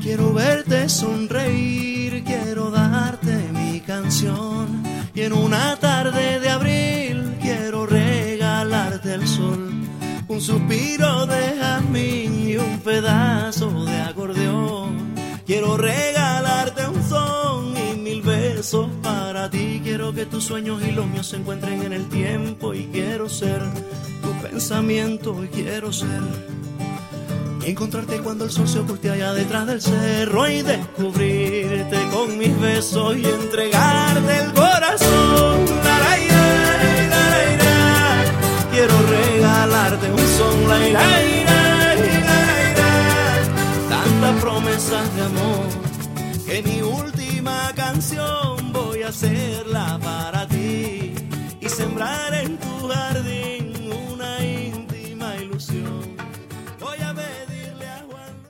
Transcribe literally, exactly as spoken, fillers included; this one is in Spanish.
Quiero verte sonreír, quiero darte mi canción. Y en una tarde de abril quiero regalarte el sol. Un suspiro de jazmín y un pedazo de acordeón. Quiero regalarte un son y mil besos para ti. Quiero que tus sueños y los míos se encuentren en el tiempo. Y quiero ser tu pensamiento y quiero ser encontrarte cuando el sol se oculte allá detrás del cerro y descubrirte con mis besos y entregarte el corazón. La, la, la, la, la, la. Quiero regalarte un son, la, la, la, la, la. Tantas promesas de amor que mi última canción voy a hacerla para